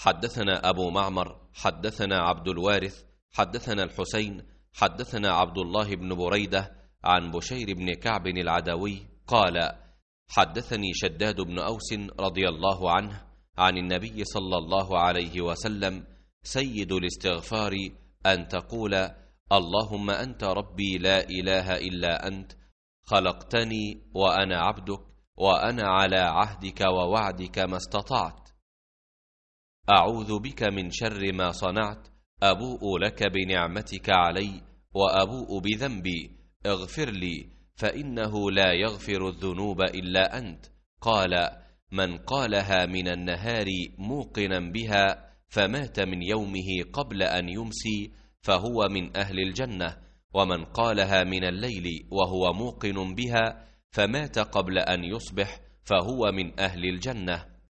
حدثنا أبو معمر حدثنا عبد الوارث حدثنا الحسين حدثنا عبد الله بن بريدة عن بشير بن كعب العدوي قال: حدثني شداد بن أوس رضي الله عنه عن النبي صلى الله عليه وسلم: سيد الاستغفار أن تقول: اللهم أنت ربي لا إله إلا أنت، خلقتني وأنا عبدك، وأنا على عهدك ووعدك ما استطعت، أعوذ بك من شر ما صنعت، أبوء لك بنعمتك علي وأبوء بذنبي، اغفر لي فإنه لا يغفر الذنوب إلا أنت. قال: من قالها من النهار موقنا بها فمات من يومه قبل أن يمسي فهو من أهل الجنة، ومن قالها من الليل وهو موقن بها فمات قبل أن يصبح فهو من أهل الجنة.